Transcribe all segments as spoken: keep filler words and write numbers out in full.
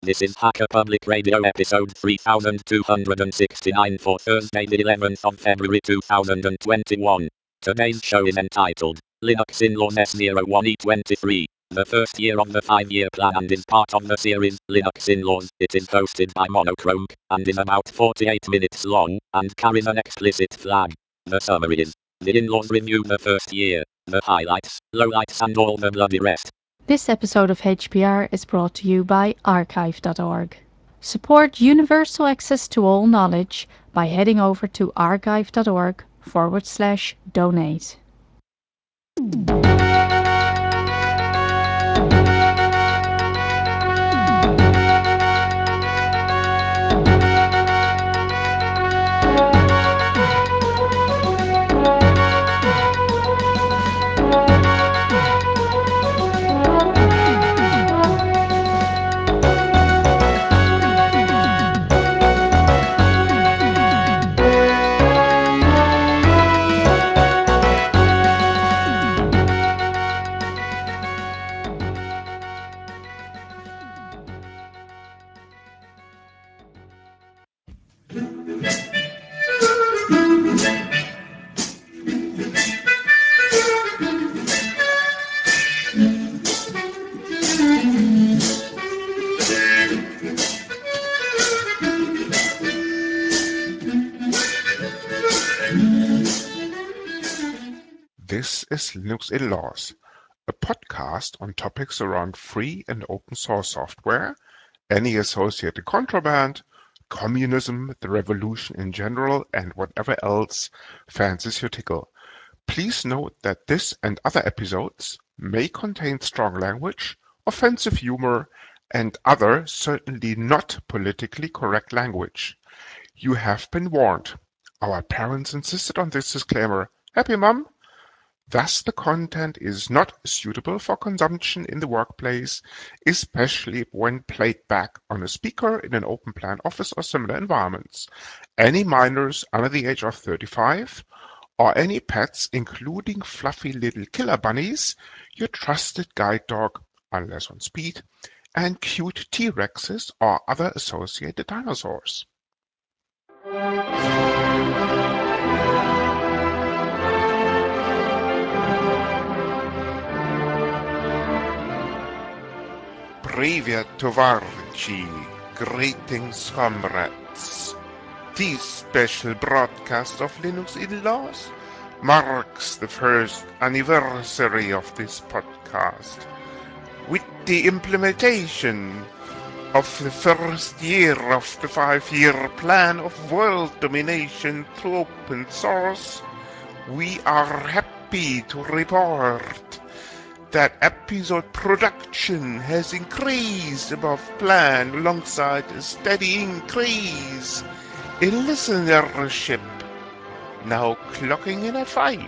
This is Hacker Public Radio episode three thousand two hundred sixty-nine for Thursday the eleventh of February two thousand twenty-one. Today's show is entitled Linux In-Laws S zero one E twenty-three, the first year of the five-year plan, and is part of the series Linux In-Laws. It is hosted by Monochrome and is about forty-eight minutes long and carries an explicit flag. The summary is: the in-laws review the first year, the highlights, lowlights and all the bloody rest. This episode of H P R is brought to you by archive dot org. Support universal access to all knowledge by heading over to archive.org forward slash donate. This is Linux In-Laws, a podcast on topics around free and open source software, any associated contraband, communism, the revolution in general, and whatever else fancies your tickle. Please note that this and other episodes may contain strong language, offensive humor, and other certainly not politically correct language. You have been warned. Our parents insisted on this disclaimer. Happy, Mum? Thus, the content is not suitable for consumption in the workplace, especially when played back on a speaker in an open plan office or similar environments. Any minors under the age of thirty-five, or any pets, including fluffy little killer bunnies, your trusted guide dog, unless on speed, and cute T-Rexes or other associated dinosaurs. Привет, товарищи! Greetings, comrades! This special broadcast of Linux In-Laws marks the first anniversary of this podcast, with the implementation of the first year of the five-year plan of world domination through open source. We are happy to report that episode production has increased above plan alongside a steady increase in listenership, now clocking in at five.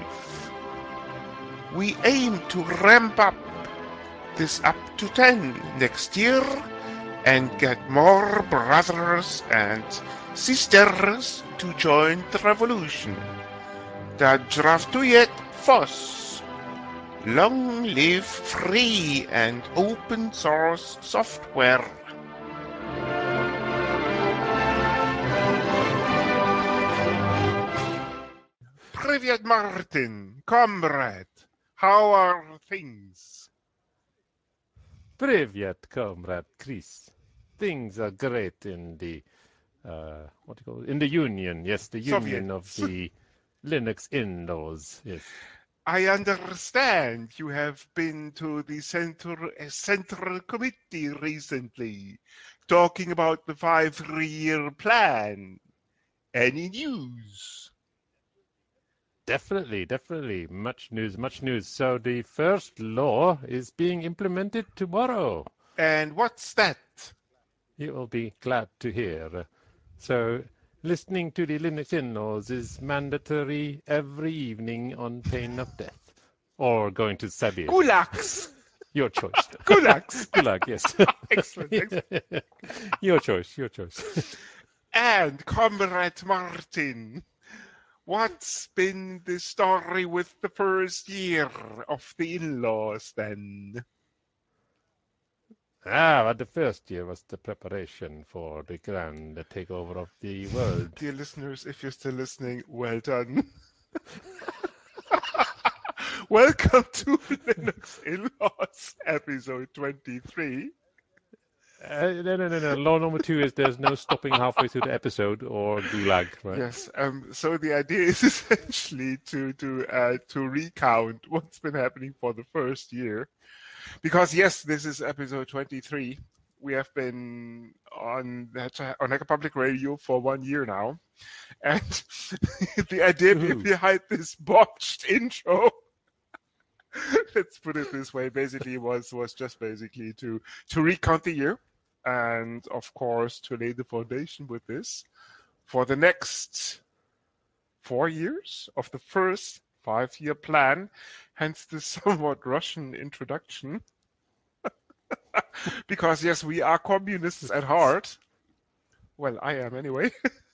We aim to ramp up this up to ten next year and get more brothers and sisters to join the revolution. Da draftujет FOSS. Long live free and open source software. Привет, Martin, comrade. How are things? Привет, comrade Chris. Things are great in the uh, what do you call it? In the union. Yes, the union of Soviets. the Linux In-Laws. Yes. I understand you have been to the Central, Central Committee recently, talking about the five-year plan. Any news? Definitely, definitely. Much news, much news. So the first law is being implemented tomorrow. And what's that? You will be glad to hear. So listening to the Linux In-Laws is mandatory every evening on pain of death. Or going to Sibir. Gulags! Your choice. Gulags! Gulag, yes. Excellent, excellent. Your choice, your choice. And Comrade Martin, what's been the story with the first year of the in-laws then? Ah, but the first year was the preparation for the grand takeover of the world. Dear listeners, if you're still listening, well done. Welcome to Linux In-Laws, episode twenty-three. Uh, no, no, no, no. Law number two is there's no stopping halfway through the episode or gulag, right? Yes. Um. So the idea is essentially to to uh, to recount what's been happening for the first year, because yes, this is episode twenty-three. We have been on on Hacker Public Radio for one year now, and the idea Woohoo. behind this botched intro, let's put it this way, basically was was just basically to to recount the year, and of course to lay the foundation with this for the next four years of the first five-year plan, hence the somewhat Russian introduction. Because yes, we are communists at heart. Well, I am anyway.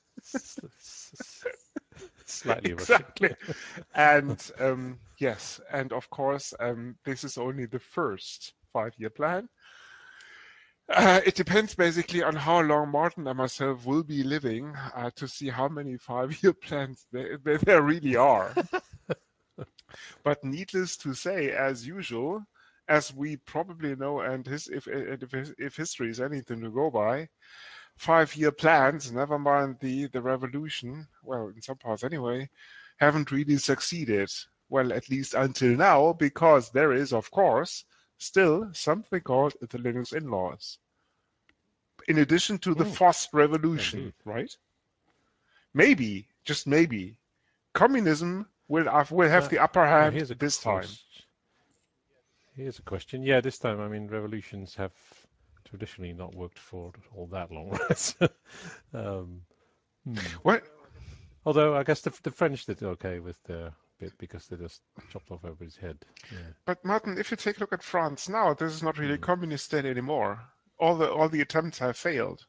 Slightly Russian. Exactly. And um, yes, and of course, um, this is only the first five-year plan. Uh, it depends basically on how long Martin and myself will be living uh, to see how many five-year plans there, there, there really are. But needless to say, as usual, as we probably know, and his, if, if, if history is anything to go by, five-year plans, never mind the, the revolution, well, in some parts anyway, haven't really succeeded. Well, at least until now, because there is, of course, still something called the Linux In-Laws. In addition to the Mm, forced revolution, indeed. right? Maybe, just maybe, communism will have, will have Uh, the upper now hand here's a this time. question. Here's a question. Yeah, this time, I mean, revolutions have traditionally not worked for all that long, right? um, hmm. Well, Although I guess the, the French did okay with their bit because they just chopped off everybody's head. Yeah. but Martin, if you take a look at France now, this is not really a Hmm. communist state anymore. All the all the attempts have failed.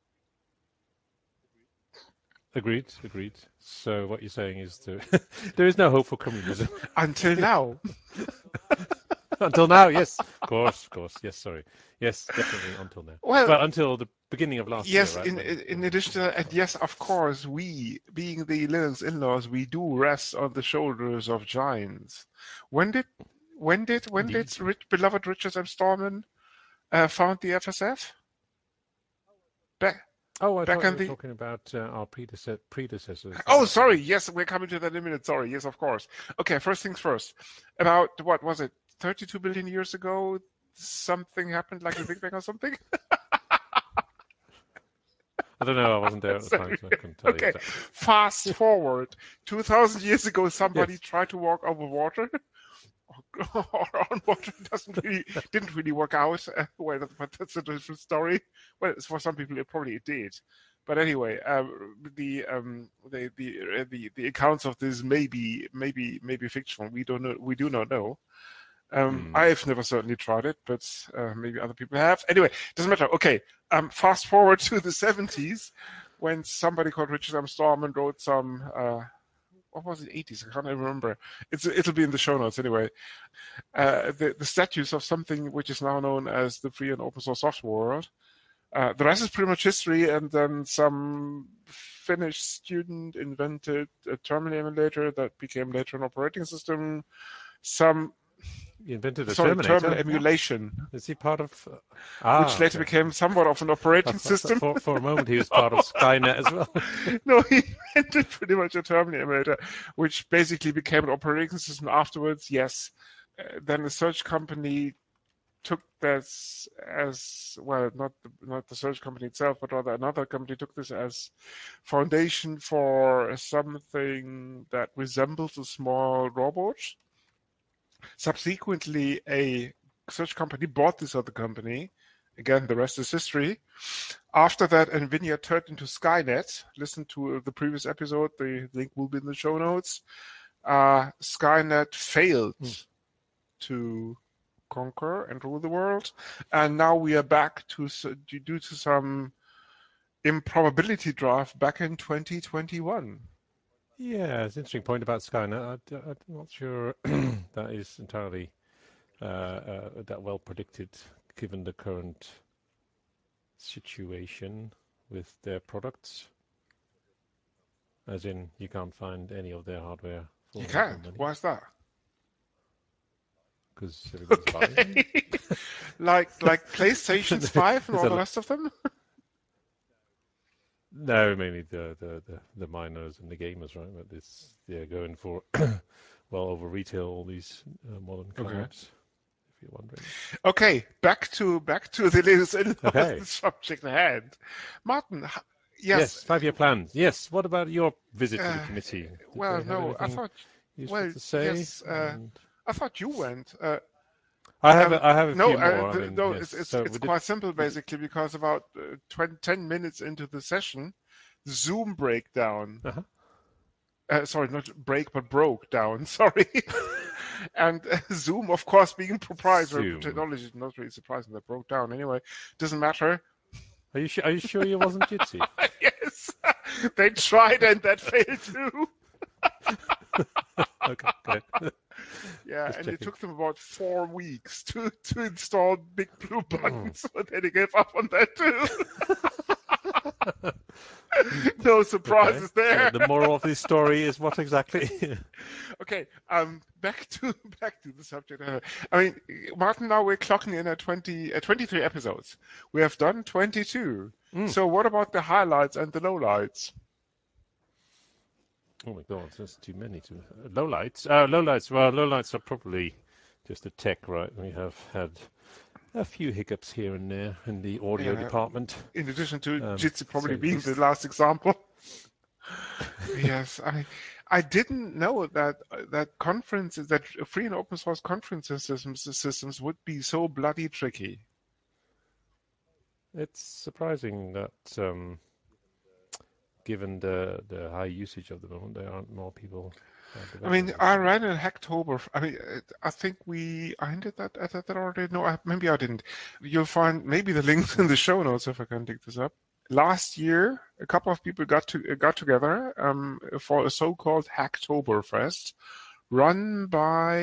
Agreed, agreed. So what you're saying is there, there is no hope for communism. Until now. Until now, yes. Of course, of course. Yes, sorry. Yes, definitely until now. Well, Well, until the beginning of last year, yes, right? in When, in when addition to that, and started. yes, of course, we, being the Linux in-laws, we do rest on the shoulders of giants. When did when did when did Indeed. rich, beloved Richard M. Stallman uh, found the F S F? Back Oh, I back thought you in were the talking about uh, our predecessor, predecessors. That Oh, was sorry. the. Yes, we're coming to that in a minute. Sorry. Yes, of course. Okay, first things first. About what was it? thirty-two billion years ago, something happened like the Big Bang or something? I don't know. I wasn't there at the time, so I couldn't tell you Okay. exactly. Fast forward. two thousand years ago, somebody Yes. tried to walk over water. Or on water doesn't really didn't really work out. Uh, well, but that's a different story. Well, for some people, it probably it did. But anyway, um, the um, the the, uh, the the accounts of this may be maybe maybe fictional. We don't know. We do not know. Um, Hmm. I've never certainly tried it, but uh, maybe other people have. Anyway, doesn't matter. Okay, um, fast forward to the seventies, when somebody called Richard M. Stallman wrote some. Uh, what was it? eighties? I can't even remember. It's it'll be in the show notes anyway. Uh, the the status of something which is now known as the free and open source software world. Uh, the rest is pretty much history, and then some Finnish student invented a terminal emulator that became later an operating system. Some You invented a sorry, terminal Terminator. What? emulation, Is he part of? Uh, which ah, later okay. became somewhat of an I operating thought system. for for a moment he was part of Skynet as well. No, he invented pretty much a terminal emulator, which basically became an operating system afterwards. Yes. Uh, then a search company took this as well, not the, not the search company itself, but rather another company took this as foundation for something that resembles a small robot. Subsequently, a search company bought this other company. Again, the rest is history. After that, NVIDIA turned into Skynet. Listen to the previous episode. The link will be in the show notes. Uh, Skynet failed Mm. to conquer and rule the world. And now we are back to, due to some improbability draft back in twenty twenty-one. Yeah, it's an interesting point about Skynet. I, I'm not sure that is entirely uh, uh, that well predicted, given the current situation with their products. As in, you can't find any of their hardware for You little can't. money Why is that? because everybody's buying them. Okay. like like PlayStations five and There's all a the lot- rest of them? No, mainly the, the, the, the miners and the gamers, right? But it's they're going for well over retail all these uh, modern Okay. cards. If you're wondering. Okay, back to back to the latest in Okay. the subject at hand. Martin, h- yes. Yes, five-year plans. Yes. What about your visit to the Uh, committee? Did well, they have no, I anything thought. useful Well, to say? yes, uh, And I thought you went. Uh, I have um, a, I have a no, few uh, more. I the, mean, no, yes. it's it's So it's we did. quite simple we did- basically because about uh, twenty, ten minutes into the session, Zoom breakdown. Uh-huh. Uh, sorry, not break, but broke down. Sorry. And uh, Zoom, of course, being proprietary Zoom. technology, is not really surprising that broke down. Anyway, doesn't matter. Are you sure? Are you sure you wasn't Jitsi? Yes, they tried and that failed too. Okay, good. Yeah, Just and it checking. took them about four weeks to to install Big Blue Button, so then they gave up on that too. No surprises Okay. there. So the moral of this story is what exactly? Okay, um, back to back to the subject. Uh, I mean, Martin, now we're clocking in at twenty, uh, twenty-three episodes. We have done twenty-two. Mm. So what about the highlights and the lowlights? Oh my God, there's too many. To uh, lowlights. Uh, lowlights. Well, lowlights are probably just the tech, right? We have had a few hiccups here and there in the audio Yeah, department. in addition to Um, Jitsi probably say the being least. the last example. Yes, I I didn't know that that conferences, that free and open source conference systems systems would be so bloody tricky. It's surprising that, um, given the the high usage of the moment, there aren't more people uh, I mean, developing. I ran in Hacktober. I mean, uh, I think we I hinted that at that already. No, I, maybe I didn't. You'll find maybe the links in the show notes if I can dig this up. Last year, a couple of people got to got together um, for a so-called Hacktoberfest, run by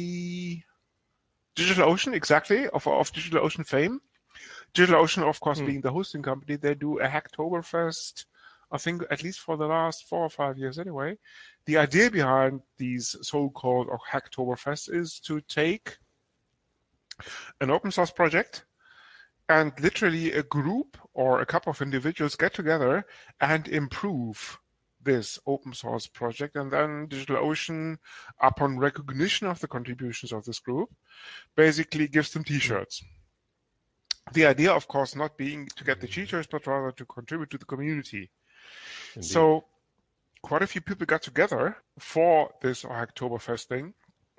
DigitalOcean, exactly, of of DigitalOcean fame. DigitalOcean, of course, Mm. being the hosting company, they do a Hacktoberfest, I think at least for the last four or five years anyway. The idea behind these so-called Hacktoberfest is to take an open source project and literally a group or a couple of individuals get together and improve this open source project. And then DigitalOcean, upon recognition of the contributions of this group, basically gives them t-shirts. Mm. The idea, of course, not being to get the t-shirts, but rather to contribute to the community. Indeed. So quite a few people got together for this Hacktoberfest thing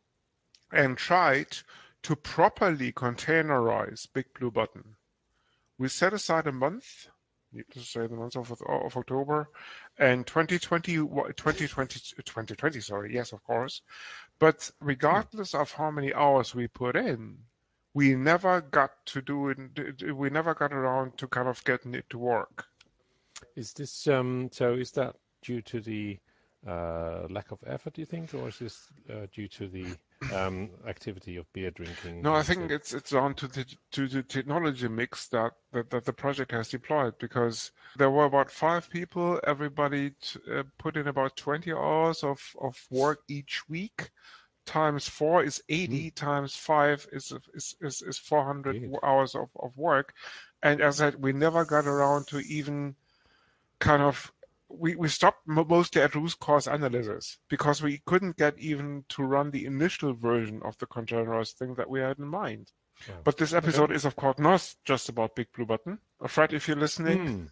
and tried to properly containerize Big Blue Button. We set aside a month, needless to say, the month of, of October, and twenty twenty, twenty twenty, twenty twenty, sorry, yes, of course. But regardless hmm. of how many hours we put in, we never got to do it. We never got around to kind of getting it to work. Is this um? So is that due to the uh, lack of effort, do you think, or is this uh, due to the um, activity of beer drinking? No, I think it's it's down to the to the technology mix that, that, that the project has deployed, because there were about five people. Everybody t- uh, put in about twenty hours of, of work each week. Times four is eighty. Mm. Times five is is is, is four hundred Good. Hours of, of work. And as I said, we never got around to even kind of we, we stopped mostly at root cause analysis because we couldn't get even to run the initial version of the containerized thing that we had in mind. Wow. But this episode okay. is, of course, not just about Big Blue Button. Fred, if you're listening.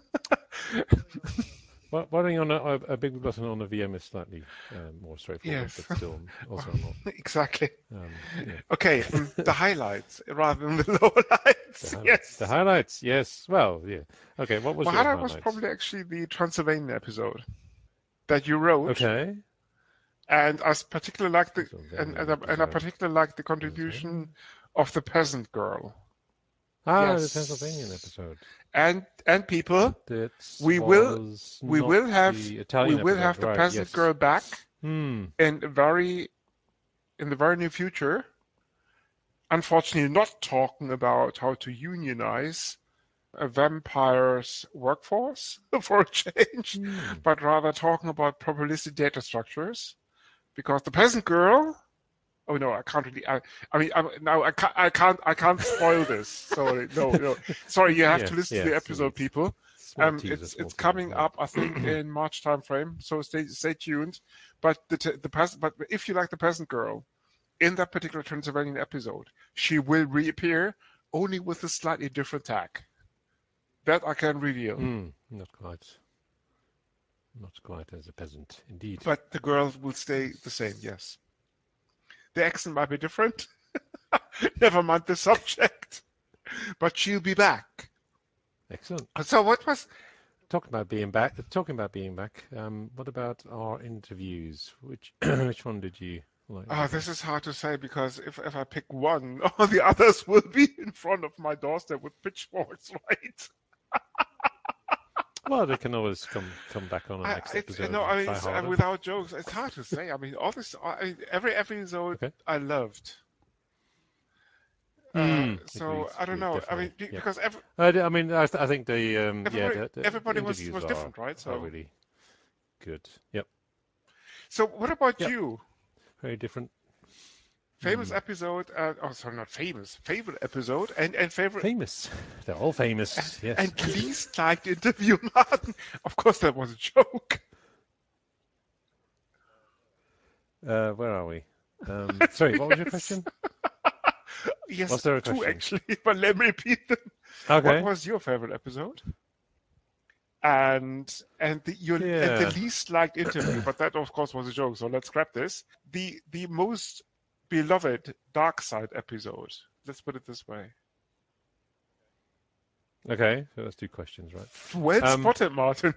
Mm. Well, running on a, a Big Blue Button on a V M is slightly um, more straightforward, yes. But still also not. Exactly. Um, yeah. Okay, um, the highlights rather than the lowlights. The highlights. Yes. The highlights. Yes. Well, yeah. Okay. What was My your highlight highlights? was probably actually the Transylvania episode that you wrote. Okay. And I particularly like the and, and, I, and I particularly like the contribution of the peasant girl. Ah, yes. The Transylvanian episode. And and people, That's we will we will have we will episode, have the right, peasant yes. girl back hmm. in very in the very near future. unfortunately not talking about how to unionize a vampire's workforce for a change, Hmm. but rather talking about probabilistic data structures. Because the peasant girl, oh no, I can't really. I, I mean, I, now I can't. I can't. I can't spoil this. Sorry, no, no. Sorry, you have to Yes, listen to the yes, episode, indeed. people. Small Um, teaser, it's small it's teaser. coming Right. up, I think, in March time frame. So stay stay tuned. But the the peasant. But if you like the peasant girl, in that particular Transylvanian episode, she will reappear, only with a slightly different tag. That I can reveal. Mm, not quite. Not quite as a peasant, indeed. But the girl will stay the same. Yes. The accent might be different. Never mind the subject. But she'll be back. Excellent. So what was Talking about being back. Talking about being back. Um, what about our interviews? Which which one did you like? Oh, this is hard to say because if, if I pick one, all the others will be in front of my doorstep with pitchforks, right? Well, they can always come come back on the I, next it's, episode no, and I mean, try it's, uh, harder. without jokes, it's hard to say. I mean, all this, I mean, every episode Okay. I loved. Uh, Mm, so agreed. I don't Agreed. know. I Definitely. mean, be- Yeah. because every, I, d- I mean, I, th- I think the um, yeah, everybody, the, the, the everybody was interviews was are different, right? are So, really good. Yep. so what about Yep. you? Very different. Famous Mm. episode? Uh, oh, sorry, not famous. Favorite episode and and favorite Famous. They're all and, famous. Yes. and least liked interview, Martin. Of course, that was a joke. Uh, where are we? Um, sorry, what was your question? Yes, Was there a two question? actually, but let me repeat them. What Okay. was your favorite episode? And and the your and the Yeah. least liked interview, but that of course was a joke. So let's scrap this. The the most beloved Dark Side episode. Let's put it this way. Okay. So that's two questions, right? Well Um, spotted, Martin.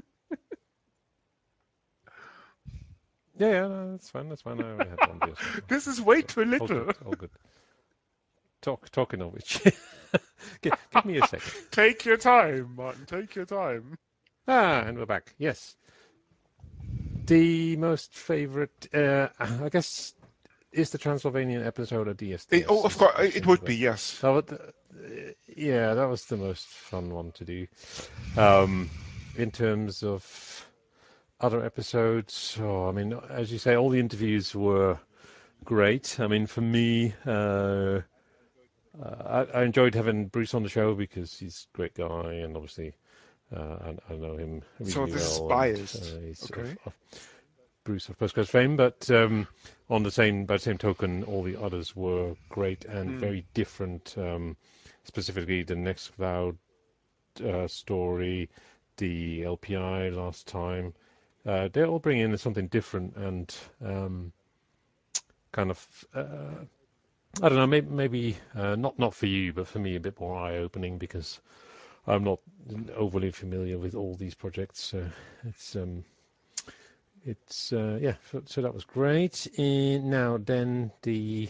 yeah, yeah, no, that's fine. That's fine. I only had one deal so far. This is way So, too all little. good. All good. Talk, talking of which, give, give me a second. Take your time, Martin. Take your time. Ah, and we're back. Yes. The most favorite, uh, I guess, is the Transylvanian episode of Eh, oh, D S D S of is the course, it question. would But be yes. that was, the- uh, yeah, that was the most fun one to do. Um, in terms of other episodes, oh, I mean, as you say, all the interviews were great. I mean, for me, uh, uh, I, I enjoyed having Bruce on the show because he's a great guy, and obviously, uh, I, I know him So reasonably this is well, and biased. uh, he's of, Okay. of Bruce of Postcoast fame. But um, on the same, by the same token, all the others were great and Mm. very different. Um, specifically, the Nextcloud uh, story, the L P I last time. Uh, they all bring in something different and um, kind of. Uh, I don't know, maybe, maybe uh, not not for you, but for me a bit more eye-opening because I'm not overly familiar with all these projects. So it's um, it's uh, yeah. So, so that was great. And now then the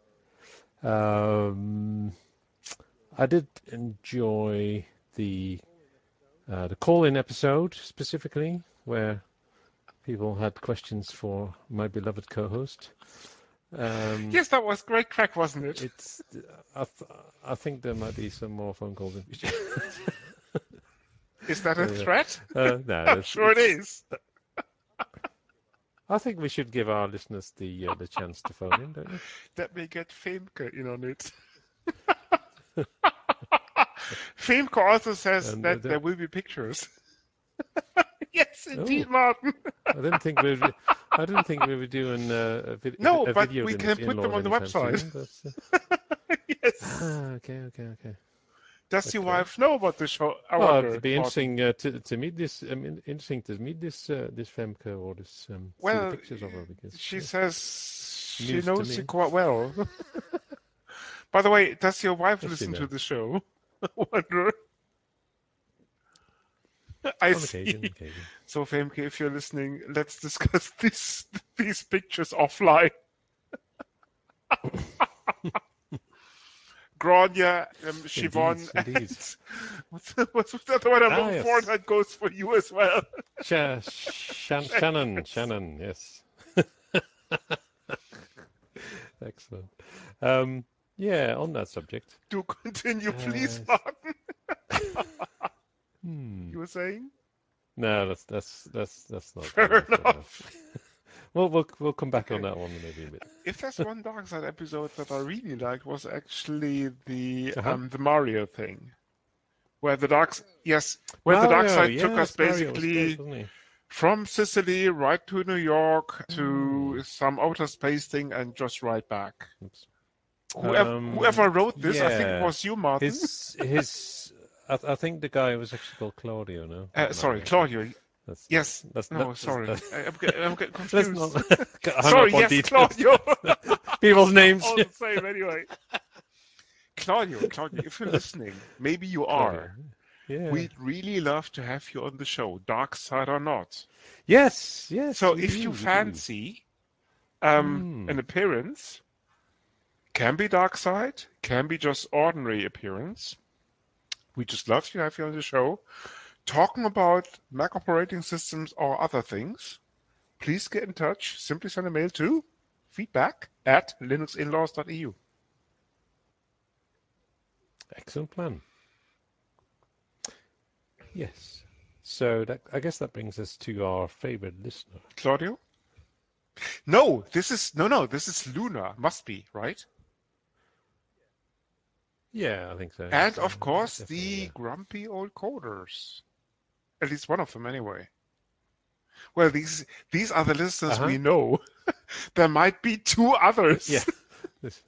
um, I did enjoy the uh, the call-in episode specifically where people had questions for my beloved co-host. Um, Yes, that was great crack, wasn't it? it's I, th- I think there might be some more phone calls in future. Is that a Anyway, threat? uh, no, I'm it's, sure it it's. is. I think we should give our listeners the uh, the chance to phone in, don't you? Let me get Femke in on it. Femke also says And uh, that there the, will be pictures. Yes, oh, indeed, Martin. I didn't think we were. I didn't think we were doing uh, a, vid- No, a but video we in, can put them in-laws on the anytime website. soon. But uh, Yes. ah, okay, okay, okay, Does your okay. wife know about the show? I Well, it'd wonder, be Martin. interesting uh, to to meet this. I mean, interesting to meet this uh, this Femke or this um, see the Well, pictures of her because she yeah, says she news to knows you me. quite well. By the way, does your wife Does she listen to know? the show? I wonder. I On occasion, see. occasion. So, Femke, if you're listening, let's discuss this, these pictures offline. Grania, um, Indeed, Siobhan, indeed. and what's, the- what's the other one I'm Ah, looking for? yes. That goes for you as well. Sha- Shan- Shannon, Yes. Shannon, yes. Excellent. Um, Yeah, on that subject. Do continue, please, Uh, Martin. hmm. You were saying? No, that's that's that's that's not Fair enough for now. enough. Well, we'll we'll come back on Okay. that one maybe a bit. If there's one Dark Side episode that I really liked was actually the Uh huh. um the Mario thing, where the dark s- yes, where the dark Mario, side took us yes, Mario was great, basically wasn't he? from Sicily right to New York Hmm. to some outer space thing and just right back. Oops. Whoever Um, whoever wrote this, I think it yeah, was you, Martin. his his. I, I think the guy was actually called Claudio, no, Uh, not sorry, Mario. But Claudio. that's not. Yes. That's No, that, that's, sorry. that, I, I'm, get, I'm getting let's not confused. get hung Sorry, up on yes, details. Claudio. People's names. All the same anyway. Claudio, Claudio, if you're listening, maybe you Claudio. are. Yeah. We'd really love to have you on the show, dark side or not. Yes. Yes, So we if do. you We do. fancy um, Hmm. an appearance, can be dark side, can be just ordinary appearance. We just love to have you on the show, talking about Mac operating systems or other things. Please get in touch. Simply send a mail to feedback at linuxinlaws dot e u. Excellent plan. Yes. So that I guess that brings us to our favorite listener. Claudio? No, this is no, no. This is Luna. Must be right. Yeah, I think so. And Yeah, of course, definitely. the Yeah. grumpy old coders. At least one of them, anyway. Well, these these are the Uh listeners huh. we know. There might be two Yeah. others. This.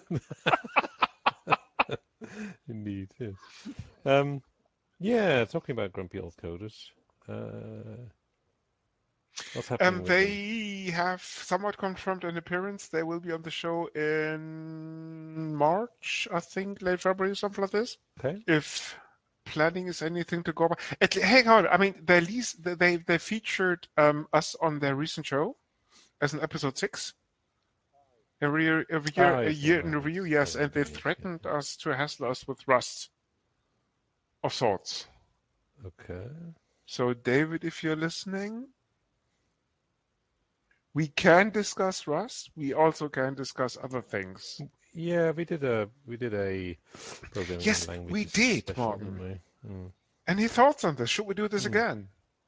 Indeed. Yes. Um. Yeah. Talking about grumpy old coders. Uh. What's happening Um, with them? they have somewhat confirmed an appearance. They will be on the show in March, I think, late February, something like this. Okay. If planning is anything to go by. At, hang on, I mean, they least they they featured um, us on their recent show as an episode six. Every year, every year, Ah, a yes, I year remember in having review, yes, having and they doing it. Yeah, threatened yeah. us to hassle us with Rust of sorts. Okay. So, David, if you're listening, we can discuss Rust. We also can discuss other things. Yeah, we did a we did a programming Yes, we languages did, special, didn't Martin. we? Mm. Any thoughts on this? Should we do this Mm. again?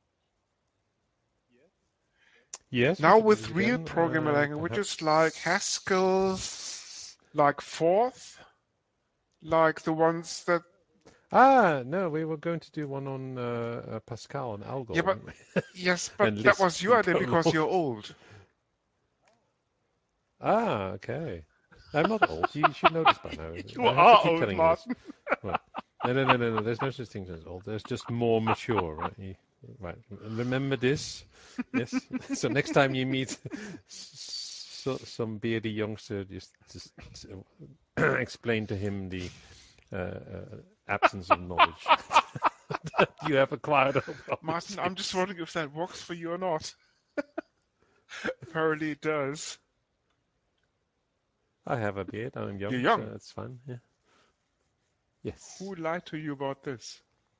Yes, we Now should do with this real again. programming Uh, languages like Haskell, perhaps. like Forth, like the ones that. Ah, no, we were going to do one on uh, uh, Pascal and Yeah, Algol, but weren't we? yes, And but that Lisp was your and idea because Prolog. you're old. Ah, okay. I'm not old. You should know this by now. You I have to are keep old, telling you this. Martin. Right. No, no, no, no, no. There's no such thing as old. There's just more mature, right? You, right. And remember this. Yes. So next time you meet so, some beardy youngster, just just uh, explain to him the uh, uh, absence of knowledge that you have acquired over all these Martin, I'm just years. wondering if that works for you or not. Apparently it does. I have a beard. I'm You're young, so young. it's fine. Yeah. Yes. Who lied to you about this?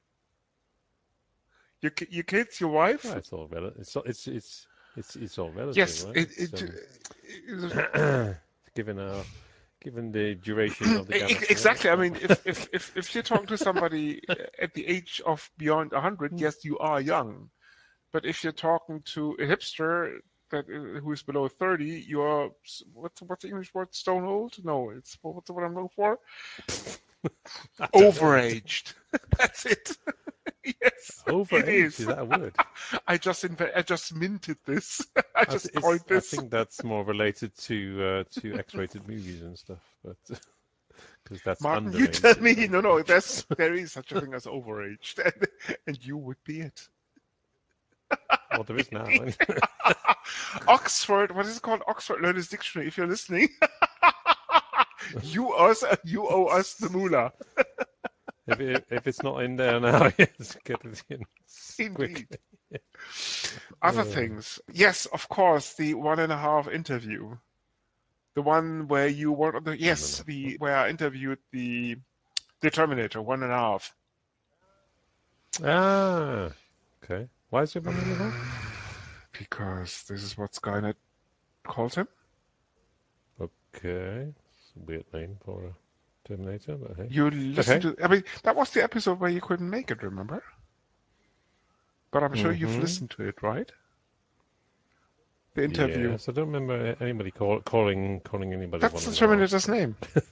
Your, your kids, your Well, wife? it's all relative. It's it's it's it's it's all relative, Yes, right? it, It's it, um, it given our given the duration of the E- e- galaxy, right? exactly. I So, mean, if, if, if, if you're talking to somebody at the age of beyond one hundred, Hmm. yes, you are young. But if you're talking to a hipster that uh, who is below thirty, you're what's what's the English word? Stone old? No, it's what's the word I'm looking for? I don't know. Overaged. That's it. Yes, it Overage, is is. that a word? I just inve- I just minted this. I I th just coined it's I this. think that's more related to uh, to X-rated movies and stuff, but because that's Martin, you tell underage, me. I'm No, no, pretty that's sure. there is such a thing as overaged, and, and you would be it. Well, there is now. Anyway. Oxford, what is it called? Oxford Learner's Dictionary. If you're listening, you us, you owe us the moolah. If it, if it's not in there now, yes, get it in Indeed. quickly. Other Uh, things, yes, of course, the one and a half interview, the one where you were on the one and a yes, half. the where I interviewed the the Terminator, one and a half. Ah, okay. Why is it one and a half? Because this is what Skynet calls him. Okay. a weird name for a Terminator, but hey. You listen Okay. to. I mean, that was the episode where you couldn't make it. Remember? But I'm sure you've Mm-hmm. listened to it, right? The interview. Yes, I don't remember anybody call, calling calling anybody That's one the and a half. Terminator's name.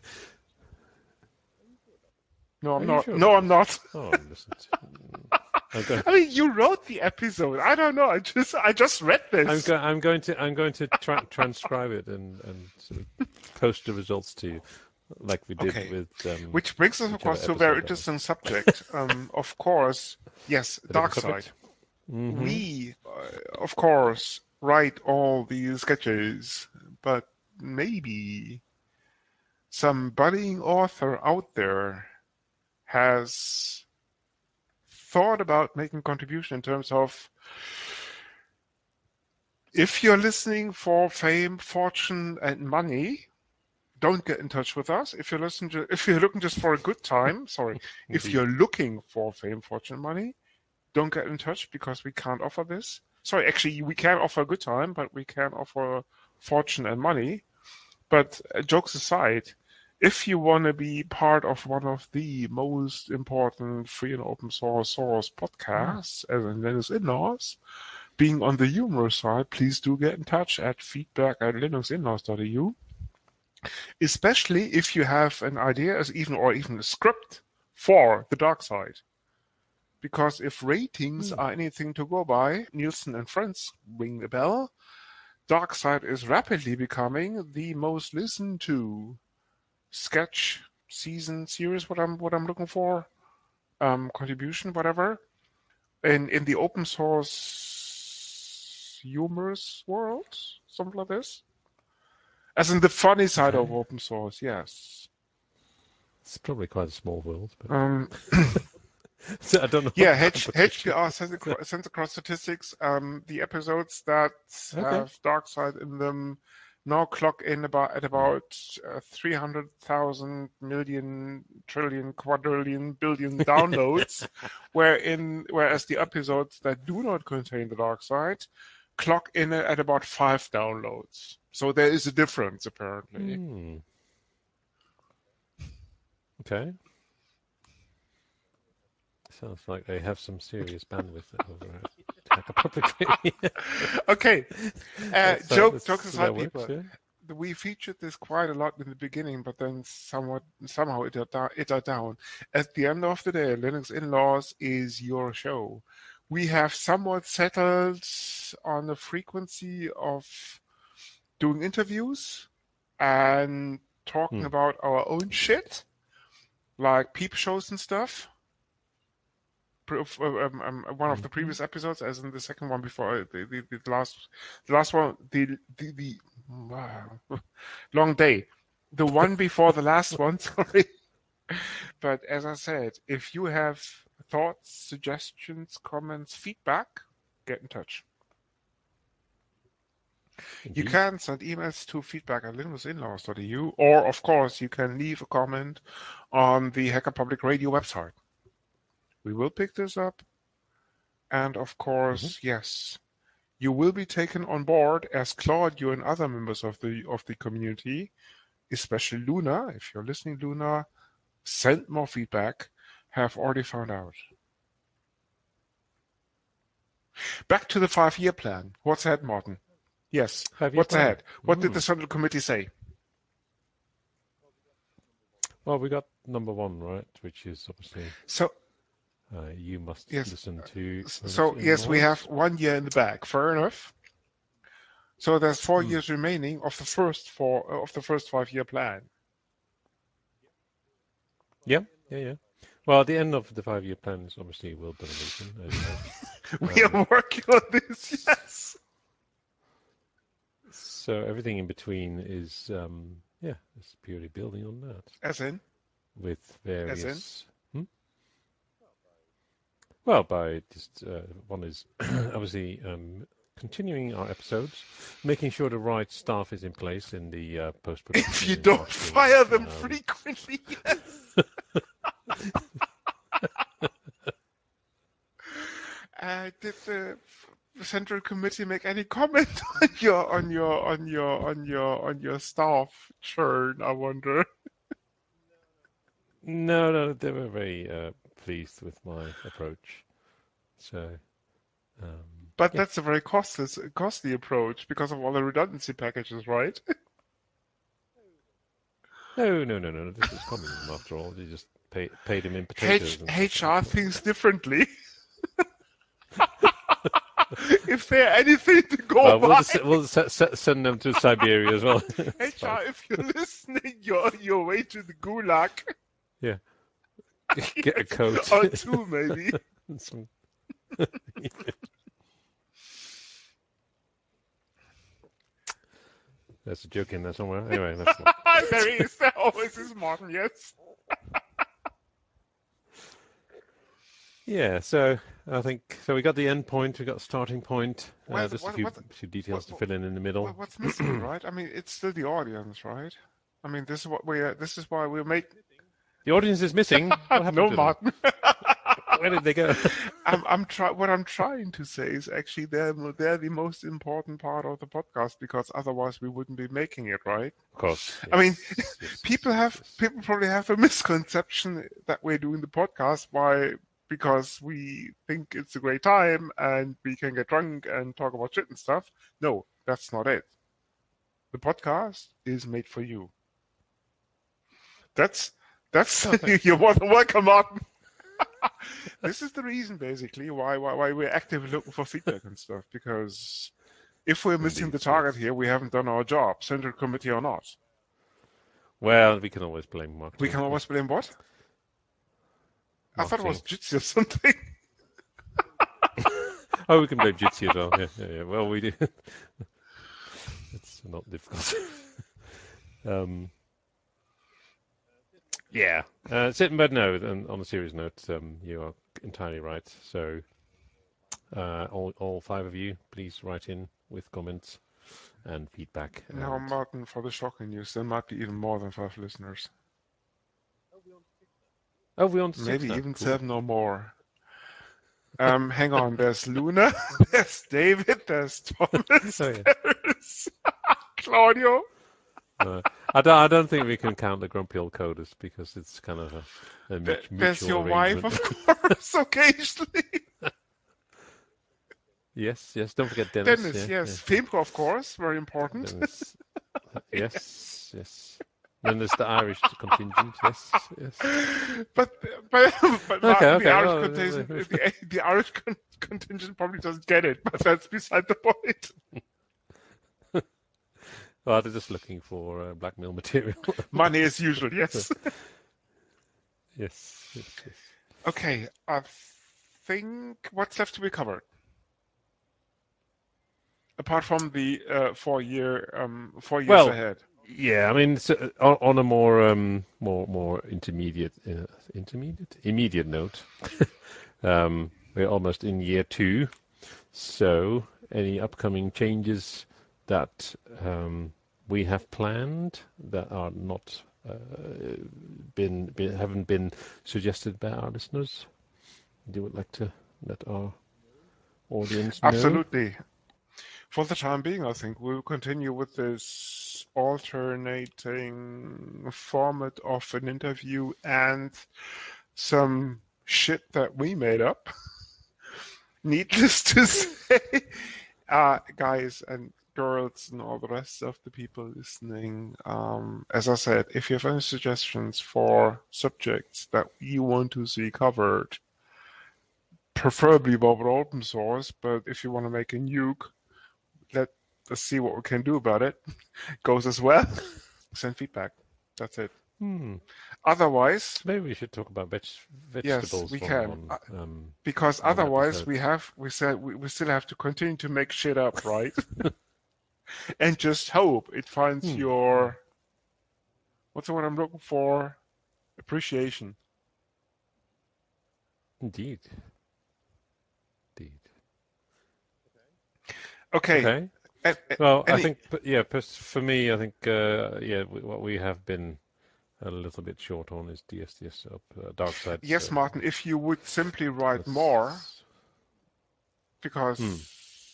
No, I'm Are you not. sure No, it I'm is? not. Oh, listen. I'm going. I mean, you wrote the episode. I don't know. I just, I just read I'm, this. go, I'm going to. I'm going to tra- transcribe it and and sort of post the results to you, like we did Okay. with um, Which brings us, of whichever course, to a very episode that was. interesting subject. um, of course, yes, A different Darkseid. subject. Mm-hmm. We, uh, of course, write all these sketches, but maybe some budding author out there has thought about making contribution in terms of if you're listening for fame, fortune, and money, don't get in touch with us. If you're listening, to, if you're looking just for a good time, sorry, if Indeed. you're looking for fame, fortune, money, don't get in touch because we can't offer this. Sorry, actually, we can offer a good time, but we can't offer fortune and money. But uh, jokes aside, if you want to be part of one of the most important free and open source source podcasts, as in Linux In-Laws, being on the humorous side, please do get in touch at feedback at linuxinlaws.eu. Especially if you have an idea, as even or even a script for the dark side. Because if ratings Hmm. are anything to go by, Nielsen and Friends ring the bell. Darkside is rapidly becoming the most listened to sketch season series. What I'm what I'm looking for, um, contribution, whatever, in in the open source humorous world, something like this. As in the funny side Okay. of open source, yes. It's probably quite a small world, but Um, so I don't know yeah, what the H, competition HPR is. sends across, sends across statistics. Um, the episodes that Okay. have Darkside in them now clock in about at about uh, three hundred thousand million, trillion, quadrillion, billion downloads, where in whereas the episodes that do not contain the dark side clock in at about five downloads. So there is a difference apparently. Hmm. Okay. Sounds like they have some serious bandwidth over at Hacker Public Radio. Okay, uh, that's, uh, joke that's, jokes so that aside, works, people. yeah. We featured this quite a lot in the beginning, but then somewhat somehow it it died down. At the end of the day, Linux In-Laws is your show. We have somewhat settled on the frequency of doing interviews and talking Hmm. about our own shit, like peep shows and stuff. Um, um, one of the Mm-hmm. previous episodes, as in the second one before the, the, the last, the last one, the the, the wow, long day, the one before the last one. Sorry, but as I said, if you have thoughts, suggestions, comments, feedback, get in touch. You Indeed. can send emails to feedback at linuxinlaws.eu, or of course, you can leave a comment on the Hacker Public Radio website. We will pick this up. And of course, Mm-hmm. yes, you will be taken on board as Claudio and other members of the of the community, especially Luna. If you're listening, Luna, send more feedback. Have already found out. Back to the five-year plan. What's ahead, Martin? Yes. Five-year What's plan. ahead? What did the Mm. Central Committee say? Well, we got number one, right, which is obviously So uh, you must yes. listen to Linux So yes, we have In-Laws. one year in the bag. Fair enough. So there's four Mm. years remaining of the first four of the first five-year plan. Yeah, yeah, yeah. Well, at the end of the five-year plan is obviously world domination, as you know. We Um, are working on this. Yes. so everything in between is, um, yeah, it's purely building on that As in, with as in. various. Hmm? Well, by just uh, one is obviously um, continuing our episodes, making sure the right staff is in place in the uh, If you post-production, in don't marketing. fire them Um, frequently, yes. uh, did the Central Committee make any comment on your on your on your on your on your staff churn? I wonder. No, no, they were very uh, pleased with my approach. So, um, But yeah. that's a very costly costly approach because of all the redundancy packages, right? No, no, no, no. This is communism after all. You just pay pay them in H- potatoes and stuff like HR that. thinks differently. If there anything to go Well, we'll by, just we'll s- s- send them to Siberia as well. It's fine. H R, if you're listening, you're on your way to the gulag. Yeah, get a Yes, coat. or two maybe. Some- There's a joke in there somewhere. Anyway, that's not. There is, there always is, Martin. Yes. Yeah, so I think so. We got the end point, we got the starting point. Well, Uh, just a what few what few details what, to fill in in the middle. what what's missing, right? I mean, it's still the audience, right? I mean, this is what we are. This is why we're making. The audience is missing. What happened No, to them? Martin. Where did they go? I'm I'm try what I'm trying to say is actually they're they're the most important part of the podcast because otherwise we wouldn't be making it, right? Of course. I mean, Yes, yes, people yes, have yes. people probably have a misconception that we're doing the podcast why because we think it's a great time and we can get drunk and talk about shit and stuff. No, that's not it. The podcast is made for you. That's that's Oh, thanks. you're more than welcome, Martin. This is the reason basically why, why why we're actively looking for feedback and stuff because if we're missing Indeed, the target yes. here, we haven't done our job, Central Committee or not. Well, we can always blame We marketing. can always blame what? I thought it was Marketing. Jitsi or something. Oh, we can blame Jitsi as well. Yeah, yeah, yeah. Well, we do. It's not difficult. um, yeah. Uh, sit but no. And on a serious note, um, you are entirely right. So, uh, all all five of you, please write in with comments and feedback. Now, And Martin, for the shocking news, there might be even more than five listeners. oh, we're on to six Maybe now. even Cool. seven or more. Um, hang on. There's Luna. There's David. There's Thomas. Oh yeah. There's Claudio. Uh, I don't. I don't think we can count the grumpy old coders because it's kind of a, a There- mut- There's mutual your wife, arrangement. of course, occasionally. Yes, yes. Don't forget Dennis. Dennis, Yeah, yeah. yes. Femco, of course, very important. Dennis. Yes, yes. Then there's the Irish contingent. Yes, yes. But but but Okay, Martin, the okay. Irish Well, contingent, uh, the the Irish con- contingent probably doesn't get it. But that's beside the point. well, they're just looking for uh, blackmail material. Money as usual, yes. Yes, yes, yes. Okay, I think what's left to be covered, apart from the uh, four year um, four years Well, ahead. yeah. I mean, so, on, on a more, um, more, more intermediate, uh, intermediate, immediate note, um, we're almost in year two. So, any upcoming changes that um, we have planned that are not uh, been, been haven't been suggested by our listeners? You would like to let our audience know? Absolutely. For the time being, I think we'll continue with this alternating format of an interview and some shit that we made up. Needless to say, uh, guys and girls and all the rest of the people listening, um, as I said, if you have any suggestions for subjects that you want to see covered, preferably over open source, but if you want to make a nuke, let us see what we can do about it. Goes as well. Send feedback. That's it. Hmm. Otherwise, Maybe we should talk about veg- yes, vegetables we on can. on Uh, um, because one otherwise episode. we have we said we, we still have to continue to make shit up, right? And just hope it finds Hmm. your what's the word I'm looking for? Appreciation. Indeed. Indeed. Okay. Okay. A- a- Well, I Any think, but yeah, pers- for me, I think, uh, yeah, w- what we have been a little bit short on is D S D S up uh, dark side. yes, So Martin, if you would simply write more, let's. because Hmm.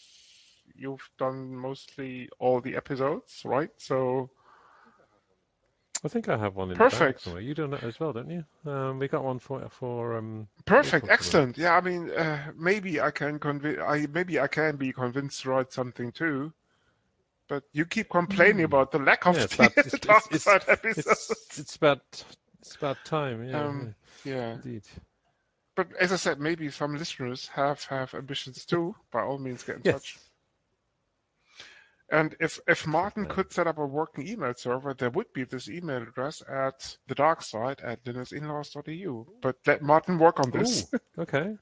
you've done mostly all the episodes, right? So I think I have one in the bag perfect. somewhere. You do that as well, don't you? Um, we got one for for um. Perfect, Talking excellent. Yeah, I mean, uh, maybe I can convince. I maybe I can be convinced to write something too. But you keep complaining Mm. about the lack of Yeah, it's the about it's Dark it's Side it's, it's episodes. it's about it's about time. Yeah, Um, yeah, yeah. indeed. But as I said, maybe some listeners have have ambitions too. By all means, get in touch. Yes. And if if Martin man. could set up a working email server, there would be this email address at the dark side at linuxinlaws dot e u. But let Martin work on this. Ooh, okay.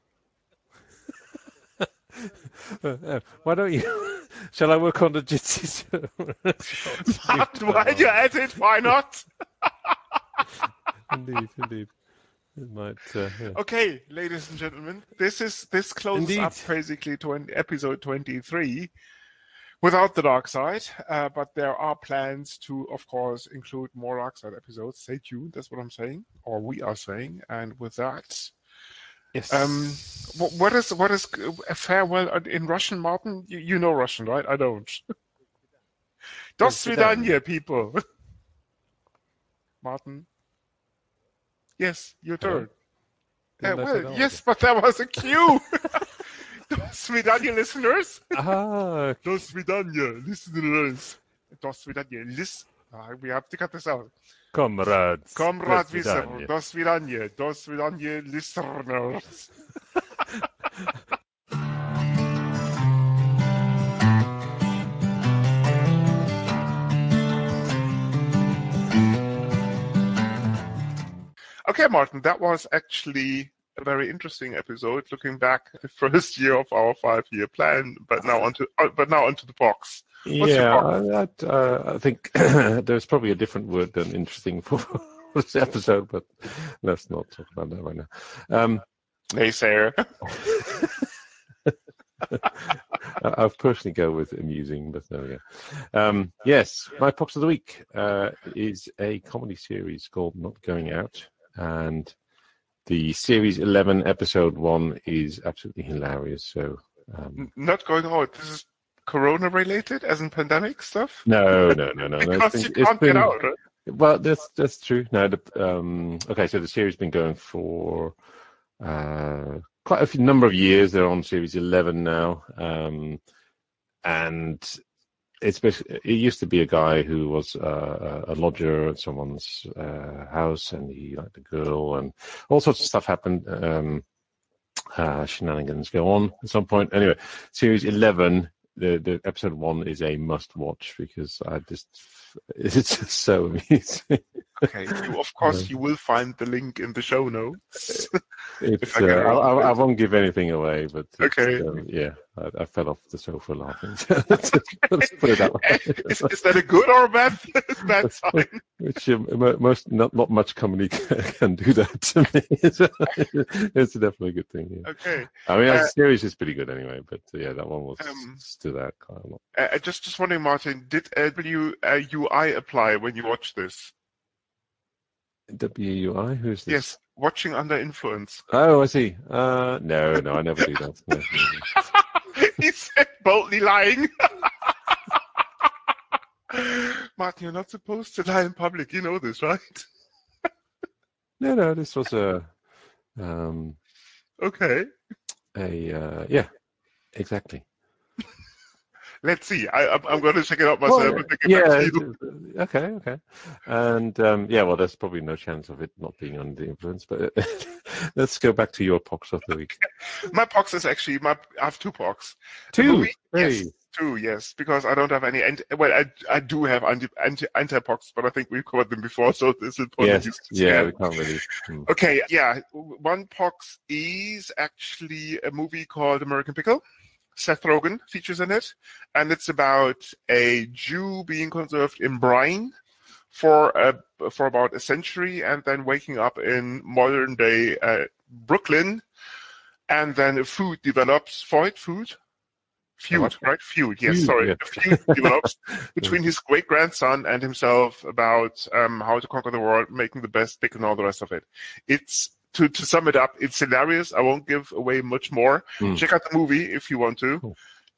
Uh, uh, why don't you? Shall I work on the Jitsi server? Martin, while you're at it, why not? Indeed, indeed. It might. Uh, yeah. Okay, ladies and gentlemen, this is this closes Indeed. up basically to episode twenty-three without the dark side. Uh, but there are plans to, of course, include more dark side episodes. Stay tuned. That's what I'm saying, or we are saying. And with that, Yes. um, what, what is what is a farewell in Russian, Martin? You, you know Russian, right? I don't. До свидания, people. Martin. Yes, your Hello? turn. Didn't Uh, I say well, that yes, already? but there was a cue. До свидания, listeners. Ah, До свидания, listeners. До свидания, lis. Uh, we have to cut this out. comrades. Comrade До Visser, свидания. до свидания, до свидания, listeners. Okay, Martin, that was actually a very interesting episode. Looking back, the first year of our five-year plan, but now onto uh, but now onto the box. What's your Yeah, box? I, I, uh, I think there's probably a different word than interesting for this episode, but let's not talk about that right now. Um, Naysayer. I'll personally go with amusing, but there we go. Um, yes, my pops of the week uh, is a comedy series called Not Going Out, and the series eleven, episode one, is absolutely hilarious. So, um, Not going out. This is Corona related, as in pandemic stuff. no, no, no, no, no. It's Because been, you it's can't get been out, right? well. That's that's true. No, the, um, okay. So the series has been going for uh, quite a few, number of years. They're on series eleven now, um, and it's basically, it used to be a guy who was uh, a lodger at someone's uh, house, and he liked a girl, and all sorts of stuff happened. Um, uh, shenanigans go on at some point. Anyway, series eleven, the the episode one is a must watch because I just it's just so amusing. Okay. You, of course, you will find the link in the show notes if It's I uh, get I, around to I, I it. won't give anything away, but it's Okay. uh, yeah, I, I fell off the sofa laughing. let's, let's put it that way. is, is that a good or a bad, bad sign? Which um, mo- most not not much comedy can, can do that to me. it's, it's definitely a good thing. Yeah. Okay. I mean, Uh, the series is pretty good anyway, but uh, yeah, that one was um, stood out quite a lot. uh, just, just wondering, Martin, did uh, W uh, U I apply when you watched this? W U I, who's this? Yes, watching under influence. Oh, I see. Uh, no, no, I never do that. No, no. He said boldly lying. Martin, you're not supposed to lie in public. You know this, right? no, no, this was a, um, Okay. a uh, yeah, exactly. Let's see. I, I'm, I'm going to check it out Well, myself and then get back yeah, to it- you. it- okay, okay, and um, yeah, well, there's probably no chance of it not being under the influence. But let's go back to your pox of the week. My pox is actually my. I have two pox. The Two, movie, hey, yes, two, yes, because I don't have any. Anti, well, I I do have anti anti anti pox, but I think we've covered them before, so this is point yes, use this yeah, again. we can't really. Hmm. Okay, yeah, one pox is actually a movie called American Pickle. Seth Rogen features in it, and it's about a Jew being conserved in brine for a, for about a century, and then waking up in modern day uh, Brooklyn, and then a food develops. Feud, food, A feud, what? right? Feud. Yes, Two, sorry. yeah. A feud develops between his great grandson and himself about um, how to conquer the world, making the best pick, and all the rest of it. It's to to sum it up, it's hilarious. I won't give away much more. Hmm. Check out the movie if you want to. Cool.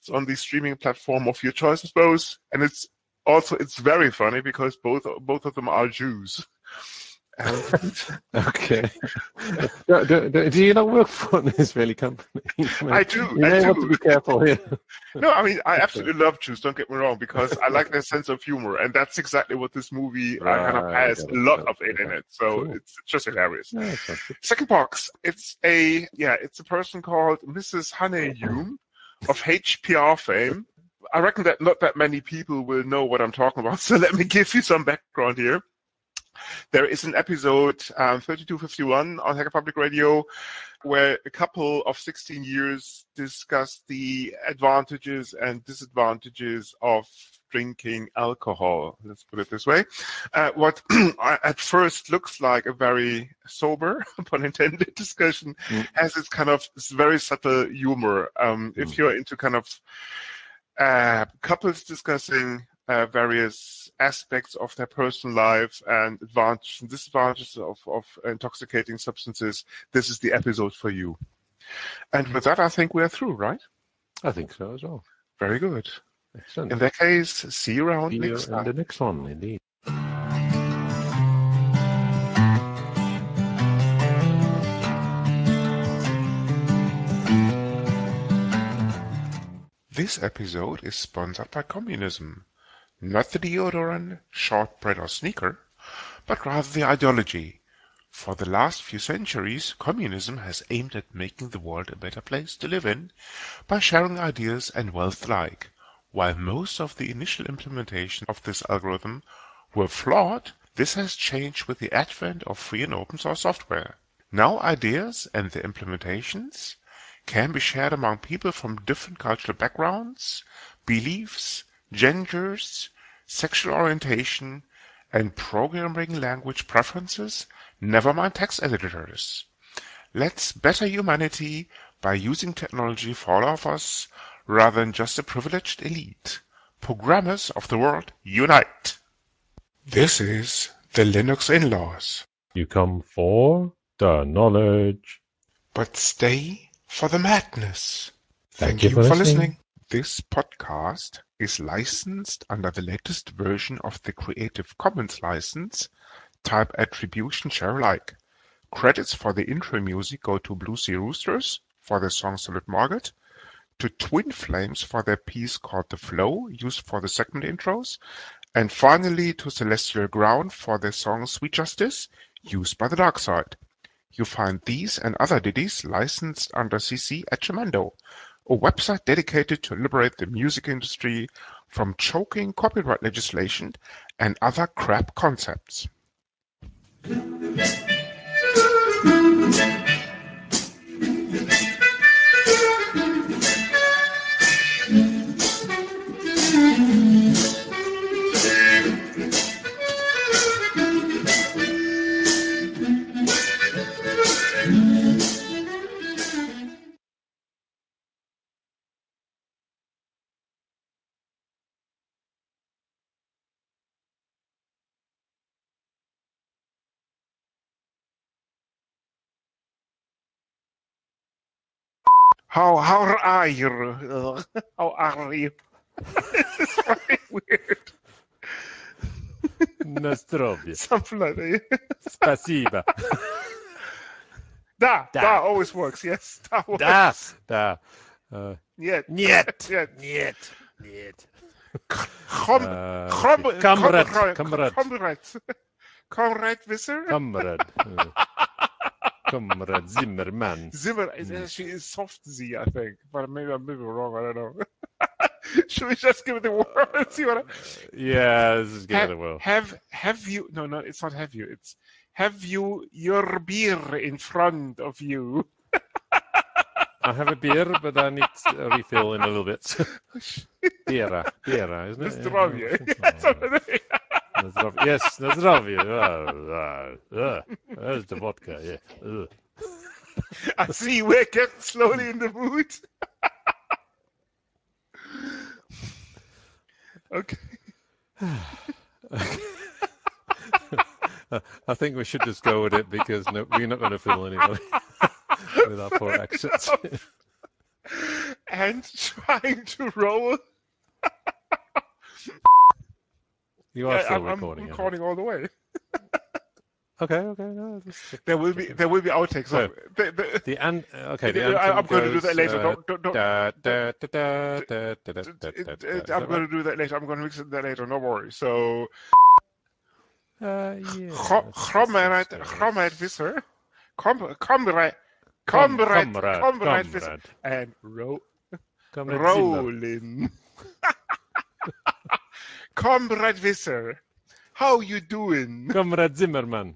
on the streaming platform of your choice, I suppose. And it's also it's very funny because both both of them are Jews. And Okay. do, do, do, do you not work for an Israeli company? I do. You I may do. want to be careful here. No, I mean, I absolutely love Jews, don't get me wrong, because I like their sense of humor, and that's exactly what this movie uh, kind of Right, has got a it, lot got of it, it in okay. it. So Cool. it's just hilarious. Yeah, that sounds good. Second box, it's a, yeah, it's a person called Missus Hannah Hume of H P R fame. I reckon that not that many people will know what I'm talking about, so let me give you some background here. There is an episode, um, thirty-two fifty-one on Hacker Public Radio, where a couple of sixteen years discuss the advantages and disadvantages of drinking alcohol. Let's put it this way. Uh, what at first looks like a very sober, pun intended, discussion Mm. has this kind of this very subtle humor. Um, Mm. If you're into kind of uh, couples discussing uh, various aspects of their personal life and advantages and disadvantages of, of intoxicating substances, this is the episode for you. And with that, I think we're through, right? I think so as well. Very good. Excellent. In that case, see you around See you next in time. the next one, indeed. This episode is sponsored by communism. Not the deodorant, shortbread, or sneaker, but rather the ideology. For the last few centuries, communism has aimed at making the world a better place to live in by sharing ideas and wealth alike. While most of the initial implementation of this algorithm were flawed, this has changed with the advent of free and open source software. Now ideas and the implementations can be shared among people from different cultural backgrounds, beliefs, genders, sexual orientation, and programming language preferences, never mind text editors. Let's better humanity by using technology for all of us rather than just a privileged elite. Programmers of the world, unite! This is the Linux In-Laws. You come for the knowledge. But stay for the madness. Thank you for listening. This podcast is licensed under the latest version of the Creative Commons license, type Attribution Share Alike. Credits for the intro music go to Blue Sea Roosters for their song Solid Market, to Twin Flames for their piece called The Flow, used for the segment intros, and finally to Celestial Ground for their song Sweet Justice, used by the Dark Side. You find these and other ditties licensed under C C at Jamendo, a website dedicated to liberate the music industry from choking copyright legislation and other crap concepts. How how are you? How are you? This is very weird. Настроение. Something like that. Спасибо. Da, Da. da always works. Yes, da works. Да, да. Uh, Нет, Нет, нет. нет, нет. Com, Uh, com, let's see. Comrade, comrade, comrade, comrade, comrade Visser. comrade, uh, comrade Zimmerman. Zimmer is Mm. actually is soft Z, I think, but maybe I'm maybe wrong. I don't know. Should we just give it a whirl and see what? I... Yeah, let's just give Ha- it a whirl. Have have you? No, no, it's not have you. It's have you your beer in front of you? I have a beer, but I need a refill in a little bit. Beera, beera, isn't The it? zdrowie. Yeah, That's what it is. Na zdrowie. Yes, na zdrowie. Uh, uh, uh, there's the vodka, yeah. Uh. I see we're getting slowly in the mood. Okay. I think we should just go with it because no, we're not going to fool anybody with our poor accents. and trying to roll. You are Yeah, still I'm, I'm recording. I hope. recording all the way. Okay, okay. No, just check, There will be checking. there will be outtakes. So, of the, the, The an okay, the I, anthem I'm going to do goes. that later. Uh, Don't don't don't. da, don't da, da, da, da, da, da, d- da, d- da, d- da. Is I'm that going right? to do that later. I'm going to mix it that later. No worry. So, Uh, yeah. Gro- Let's, let's Comrade, just do it. Comrade Visser, Com- Comrade, Com, Comrade, comrade, Comrade Visser, comrade, and ro- comrade Zimmer, rolling. Comrade Visser, how you doing? comrade Zimmerman.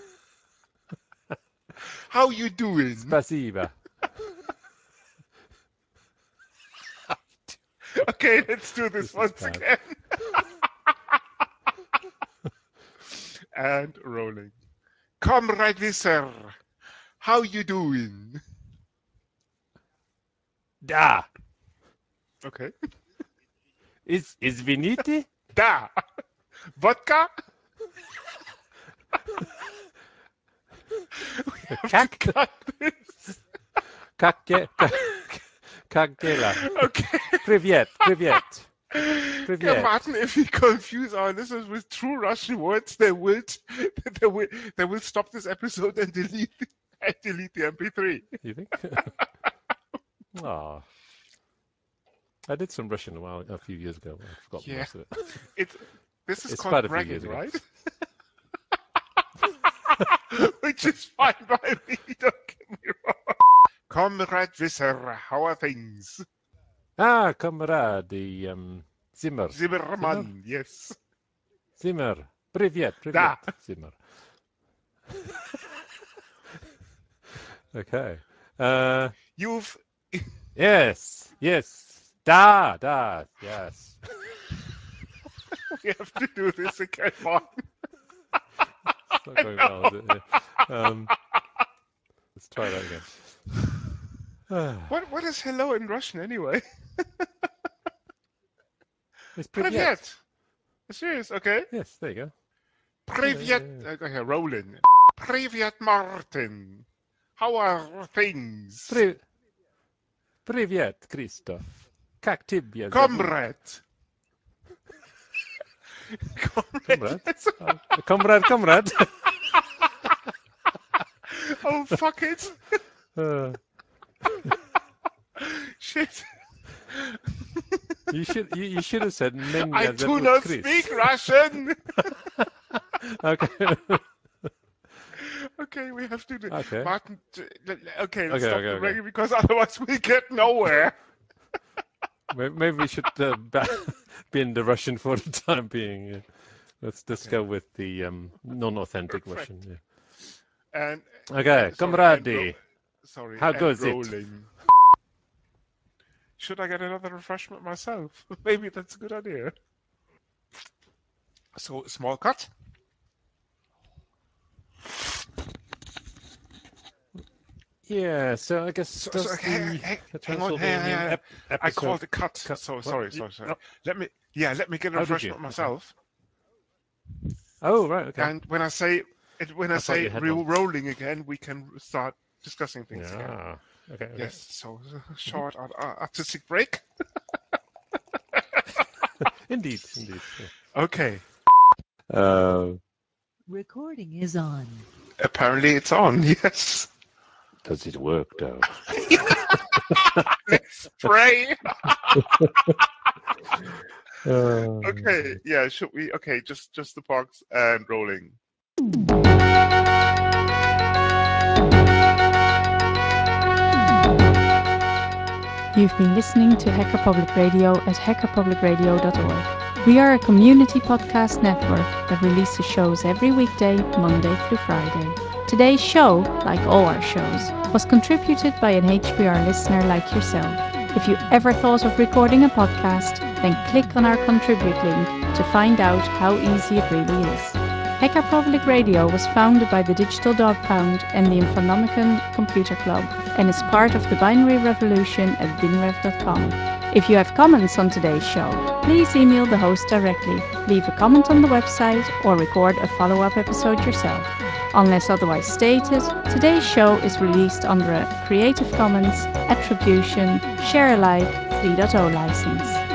How you doing? Spasiba. Okay, let's do this, This is once bad. again. And rolling. Comrade Visser, how you doing? Da. Okay. Is is Viniti? Da. Vodka? We have Kak. to cut this. Kakke, Kakela. Okay. Privyet, privyet. Okay, Privyet. Martin, if we confuse our listeners with true Russian words, they will, they will, they will stop this episode and delete, and delete the M P three. You think? Ah. I did some Russian a while, a few years ago. I forgot Yeah. most of it. It's this is It's called quite a few bragging, years ago. right? Which is fine by me. Don't get me wrong. Comrade Visser, how are things? Ah, comrade, the um, Zimmer. Zimmerman, yes. Zimmer. Privyet, Da. privyet, Zimmer. Okay. Uh, You've yes, yes. Da, da, yes. we have to do this again, Martin. It's not going well, is it? Yeah. Um, let's try that again. What what is hello in Russian anyway? It's privyet. Привет. Serious, okay. Yes, there you go. Привет. Yeah. Okay, rolling. Привет, Martin. How are things? Pri- Privyet, Christoph. Как тебя зовут? Comrade. Comrade? Oh, comrade, comrade. Oh, fuck it. Uh, Shit. you should you, you should have said Menya I do zovут not Chris. speak Russian. Okay. Okay, we have to do Okay. Martin. Okay, let's Okay, stop okay, the okay. bragging because otherwise we get nowhere. Maybe we should uh, be in the Russian for the time being. Yeah. Let's let's Okay. go with the um, non-authentic Perfect. Russian. Yeah. And Okay, uh, sorry, comrade. and ro- sorry, How and goes it? rolling. Should I get another refreshment myself? Maybe that's a good idea. So, small cut. Yeah, so I guess So, does so the, hey, hey, the hang on, hey, hey, Transylvanian hey, ep- I episode... called it cut. cut So what? sorry, sorry, sorry. Oh, Let me, yeah, let me get a oh, did you? refreshment Okay. myself. Oh, right, okay. And when I say it, when I, I thought say you had re- one. rolling again, we can start discussing things again. Ah, okay, okay. Yes. So short art- art- artistic break. Indeed, indeed. Yeah. Okay. Uh, Recording is on. Apparently it's on. Yes. does it work, though? Let's pray. Uh, Okay. Yeah. Should we? Okay. Just just the box and rolling. You've been listening to Hacker Public Radio at hacker public radio dot org. We are a community podcast network that releases shows every weekday, Monday through Friday. Today's show, like all our shows, was contributed by an H P R listener like yourself. If you ever thought of recording a podcast, then click on our contribute link to find out how easy it really is. Hacker Public Radio was founded by the Digital Dog Pound and the Infonomicon Computer Club and is part of the Binary Revolution at binrev dot com. If you have comments on today's show, please email the host directly, leave a comment on the website, or record a follow-up episode yourself. Unless otherwise stated, today's show is released under a Creative Commons Attribution Share Alike three point oh license.